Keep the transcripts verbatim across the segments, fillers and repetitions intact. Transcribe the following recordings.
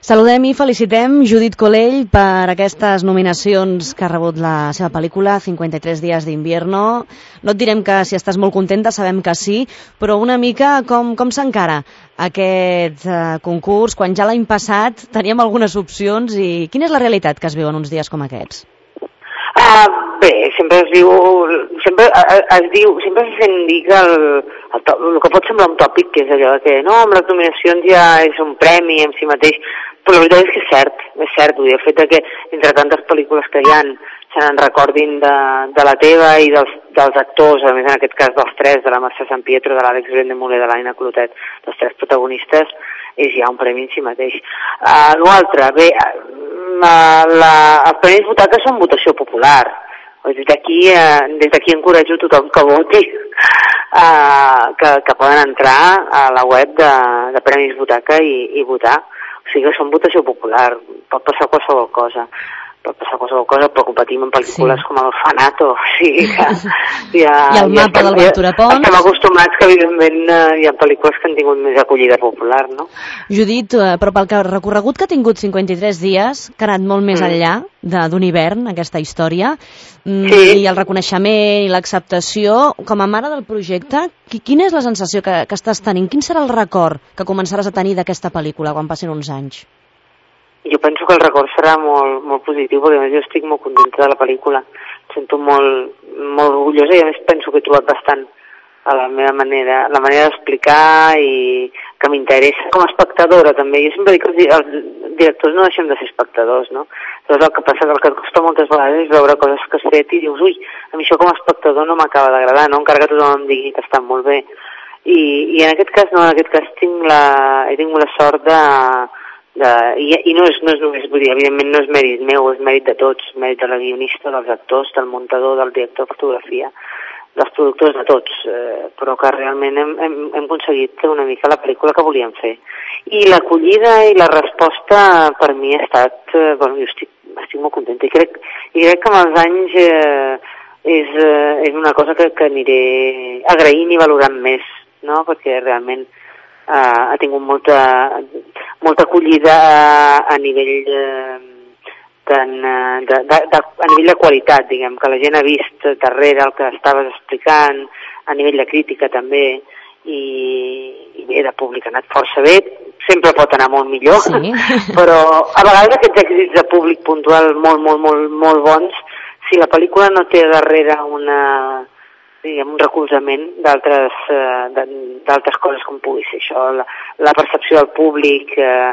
Saludem i felicitem Judit Colell per aquestes nominacions que ha rebut la seva pel·lícula cinquanta-tres días de invierno. No et direm que si estàs molt contenta, sabem que sí, però una mica com, com s'encara aquest eh, concurs, quan ja l'any passat teníem algunes opcions, i quina és la realitat que es viu en uns dies com aquests? Uh, bé, sempre es diu, sempre es diu, sempre se sent dir que el, el, el que pot semblar un tòpic, que és allò que no, amb les nominacions ja és un premi en si mateix, però la veritat és que és cert, és cert, vull dir, el fet que entre tantes pel·lícules que hi ha se n'en recordin de, de la teva i dels, dels actors, a més en aquest cas dels tres, de la Mercè Sampietro, de l'Àlex Brendemüller, de l'Aina Clotet, dels tres protagonistes, és ja un premi en si mateix. Uh, L'altre, bé, uh, la, els premis Butaca són votació popular. Des d'aquí uh, des d'aquí encoratjo tothom que voti, uh, que, que poden entrar a la web de, de Premis Butaca i, i votar. O sigui que són votació popular, pot passar qualsevol cosa. pot passar qualsevol cosa, però competim en pel·lícules sí. com l'Orfanato, o sigui que ja, i el mapa ja del Ventura Pons. Estem acostumats que evidentment hi ha pel·lícules que han tingut més acollida popular, no? Judit, però pel recorregut que ha tingut cinquanta-tres dies, que ha anat molt més mm. enllà d'un hivern, aquesta història, sí. i el reconeixement i l'acceptació, com a mare del projecte, quina és la sensació que, que estàs tenint? Quin serà el record que començaràs a tenir d'aquesta pel·lícula quan passin uns anys? Jo penso que el record serà molt, molt positiu, perquè a més jo estic molt contenta de la pel·lícula. Em sento molt, molt orgullosa i a més penso que he trobat bastant a la meva manera, la manera d'explicar i que m'interessa com a espectadora també. Jo sempre dic que els directors no deixem de ser espectadors, no? Llavors el que passa, el que et costa moltes vegades és veure coses que has fet i dius, ui, a mi això com a espectador no m'acaba d'agradar, no? Encara que tothom em digui que està molt bé. I, i en aquest cas no, en aquest cas tinc la, he tingut la sort de De, i, i no és, no és només, vull dir, evidentment no és mèrit meu, és mèrit de tots, mèrit de la guionista, dels actors, del muntador, del director de fotografia, dels productors, de tots, eh, però que realment hem, hem, hem aconseguit una mica la pel·lícula que volíem fer. I l'acollida i la resposta per mi ha estat, eh, bueno, jo estic, estic molt contenta i crec, i crec que amb els anys eh, és, eh, és una cosa que, que aniré agraint i valorant més, no?, perquè realment Uh, ha tingut molta, molta acollida a nivell uh, tan, uh, de, de, de, a nivell de qualitat, diguem, que la gent ha vist darrere el que estaves explicant, a nivell de crítica també, i, i bé, de públic ha anat força bé, sempre pot anar molt millor, sí. Però a vegades aquests èxits de públic puntual molt, molt, molt, molt bons, si la pel·lícula no té darrere una... diguem, un recolzament d'altres eh, d'altres coses com pugui ser això, la, la percepció del públic, eh,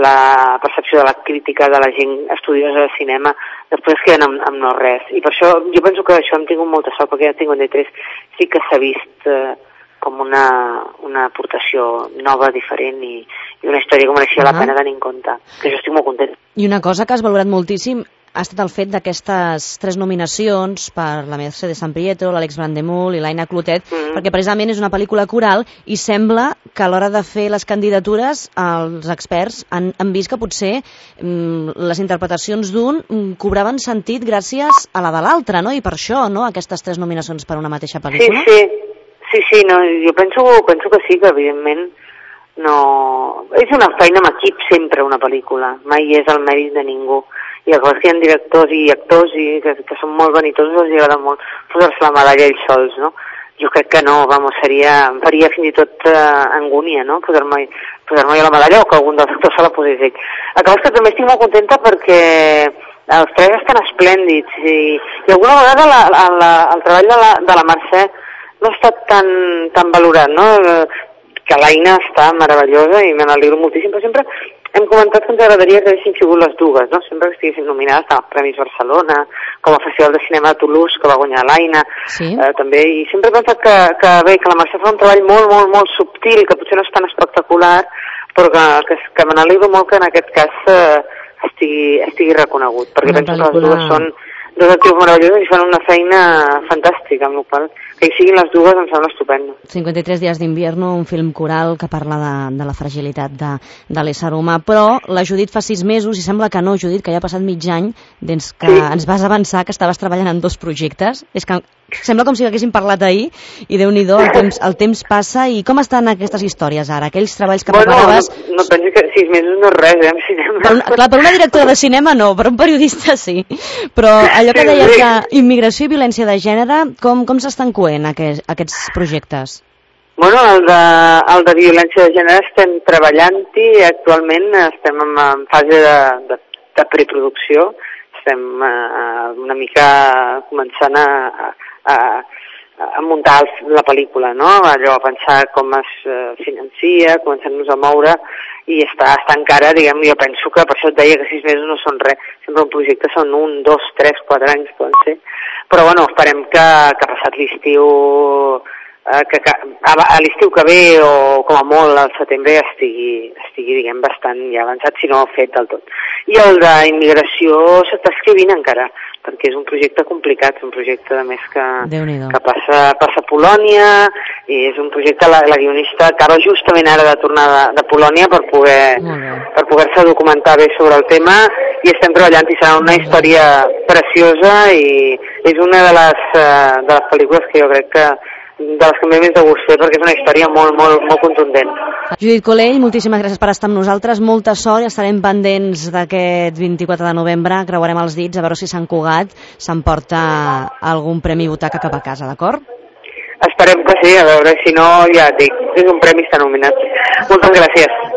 la percepció de la crítica de la gent estudiosa de cinema, després queden amb, amb no res. I per això jo penso que això hem tingut molta sort, perquè ja cinquanta-tres sí que s'ha vist eh, com una, una aportació nova, diferent i, i una història que mereixia uh-huh. la pena tenir en compte, que jo estic molt content. I una cosa que has valorat moltíssim ha estat el fet d'aquestes tres nominacions per la Mercè Sampietro, l'Àlex Brendemüller i l'Aina Clotet, mm. perquè precisament és una pel·lícula coral i sembla que a l'hora de fer les candidatures els experts han, han vist que potser mm, les interpretacions d'un mm, cobraven sentit gràcies a la de l'altre, no? I per això, no?, aquestes tres nominacions per una mateixa pel·lícula. Sí, sí, sí, sí no, jo penso, penso que sí, que evidentment no... És una feina amb equip sempre, una pel·lícula, mai és el mèrit de ningú. I el que hi ha directors i actors i que, que són molt vanitosos, els agrada molt posar-se la medalla ells sols, no? Jo crec que no, vamos, seria, em faria fins i tot uh, angúnia, no?, posar-me posar-me la medalla o que algun dels actors se la posés ell. El que que també estic molt contenta perquè els tres estan esplèndids i, i alguna vegada la, la, la, el treball de la, de la Mercè no ha estat tan, tan valorat, no?, que l'Aina està meravellosa i me n'alegro moltíssim, però sempre hem comentat que ens agradaria que haguessin sigut les dues, no? Sempre que estiguessin nominades als Premis Barcelona, com a Festival de Cinema de Toulouse, que va guanyar l'Aina, sí. eh, també, i sempre he pensat que, que bé, que la Mercè fa un treball molt, molt, molt subtil, que potser no és tan espectacular, però que, que, que me n'alegro molt que en aquest cas eh, estigui, estigui reconegut, perquè una penso pel·lícula... que les dues són dos actius meravellosos i fan una feina fantàstica, amb la qual que hi siguin les dues em sembla estupendo. cinquanta-tres dies d'invierno, un film coral que parla de, de la fragilitat de, de l'ésser humà, però la Judit fa sis mesos i sembla que no, Judit, que ja ha passat mig any des que sí. ens vas avançar que estaves treballant en dos projectes. És que sembla com si haguéssim parlat ahir i Déu-n'hi-do, el temps, el temps passa. I com estan aquestes històries ara? Aquells treballs que bueno, preparaves... No, no pensi que sis mesos no és res, eh, en cinema. Per un, clar, per una directora de cinema no, per un periodista sí. Però allò que deies d'immigració i violència de gènere, com, com s'estan coent aquests, aquests projectes? Bueno, el de, el de violència de gènere estem treballant-hi, actualment estem en, en fase de, de, de preproducció, estem uh, una mica començant a, a, a muntar la pel·lícula, no? Allò, a pensar com es uh, financia, començant-nos a moure, i està, està encara, diguem, jo penso que per això et deia que sis mesos no són res, sempre un projecte són un, dos, tres, quatre anys poden ser, però bueno, esperem que, que passat l'estiu, eh, que, que a, a l'estiu que ve o com a molt al setembre estigui, estigui diguem, bastant ja avançat, si no fet del tot. I el d'immigració s'està escrivint encara, perquè és un projecte complicat, un projecte a més que, que passa, passa a Polònia, i és un projecte, la, la guionista acaba justament ara de tornar de, de Polònia per poder per poder-se documentar bé sobre el tema, i estem treballant i serà una història preciosa i és una de les, de les pel·lícules que jo crec que de les que m'he més de gust fer, perquè és una història molt, molt, molt contundent. Judit Colell, moltíssimes gràcies per estar amb nosaltres, molta sort i estarem pendents d'aquest vint-i-quatre de novembre, creuarem els dits a veure si Sant Cugat s'emporta algun premi butaca cap a casa, d'acord? Esperem que sí, a veure, si no ja et dic, és un premi, està nominat. Moltes gràcies.